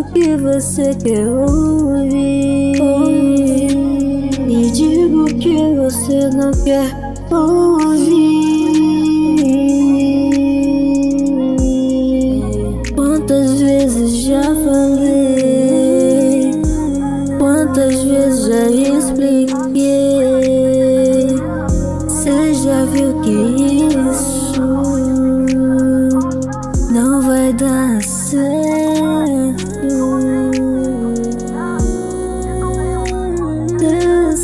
o que você quer ouvir. Me diga o que você não quer ouvir. Quantas vezes já falei, quantas vezes já expliquei. Cê já viu que isso não vai dar certo. Dá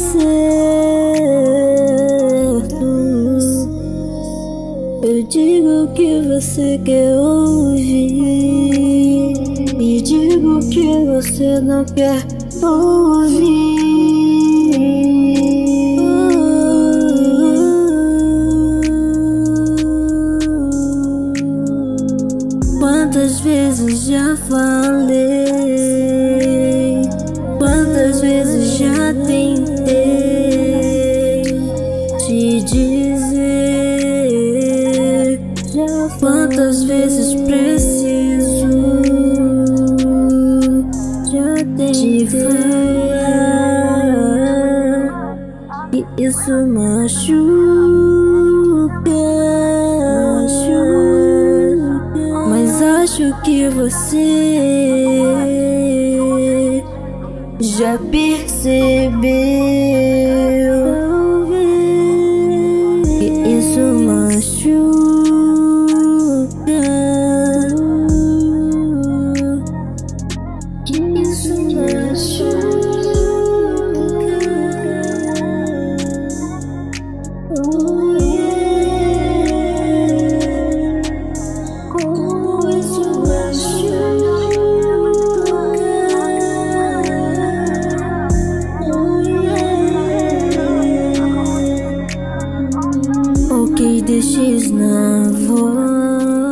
certo. Eu digo o que você quer ouvir. Me diga o que você não quer ouvir. Quantas vezes já falei, quantas vezes já tentei te dizer, quantas vezes preciso te falar que isso machuca. Mas acho que você já percebeu que isso machuca. Que isso machuca. Ok, DX na voz.